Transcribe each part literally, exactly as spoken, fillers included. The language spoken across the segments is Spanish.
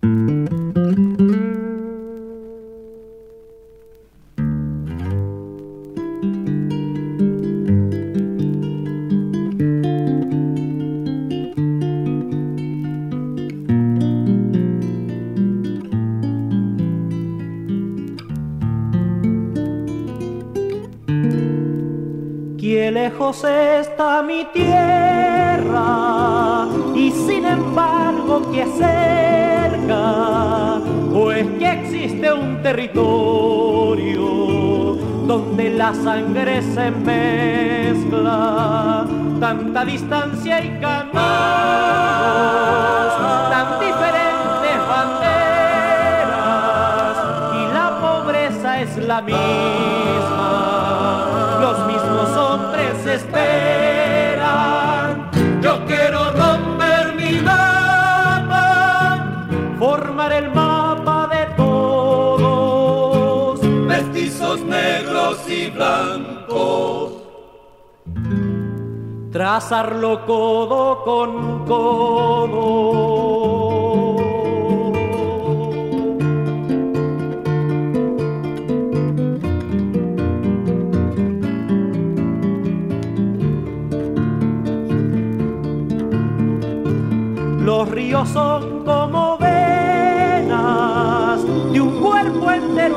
Qué lejos está mi tierra y sin embargo que cerca, pues que existe un territorio donde la sangre se mezcla, tanta distancia y caminos, tan diferentes banderas y la pobreza es la misma, los mismos hombres esperan. Yo quiero romper mi mapa, formar el mapa de todos, mestizos negros y blancos, trazarlo codo con codo. Los ríos son como venas de un cuerpo entero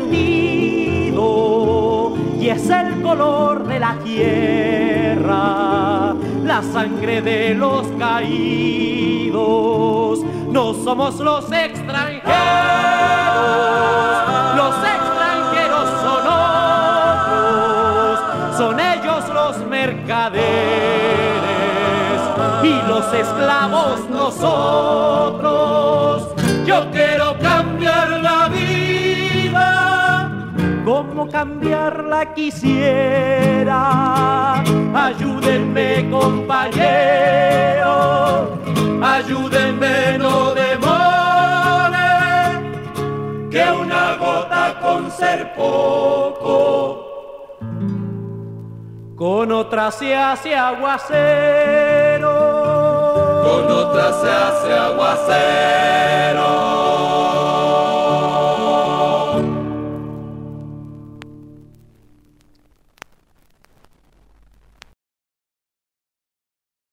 extendido y es el color de la tierra, la sangre de los caídos. No somos los extranjeros, los extranjeros son otros, son ellos los mercaderes y los esclavos nosotros. Yo quiero cambiar la vida, como cambiarla quisiera. Ayúdenme, compañeros, ayúdenme, no demore, que una gota con ser poco, con otra se hace aguacero, con otra se hace aguacero.